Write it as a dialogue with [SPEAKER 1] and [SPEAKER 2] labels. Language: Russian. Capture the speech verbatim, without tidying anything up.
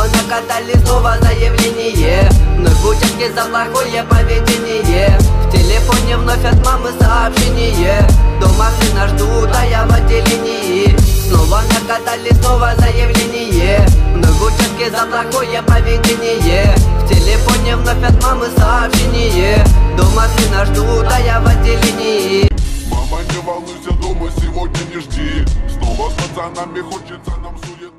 [SPEAKER 1] накатали снова заявление. Вновь в участке за плохое поведение. В телефоне вновь от мамы сообщение. Дома сына ждут, а я в отделении. Снова накатали, снова заявление. Вновь в участке за плохое поведение. В телефоне вновь от мамы сообщение. Дома сына ждут, а я в отделении.
[SPEAKER 2] Мама, не волнуйся, дома сегодня не жди. Снова с пацанами хочется нам сует.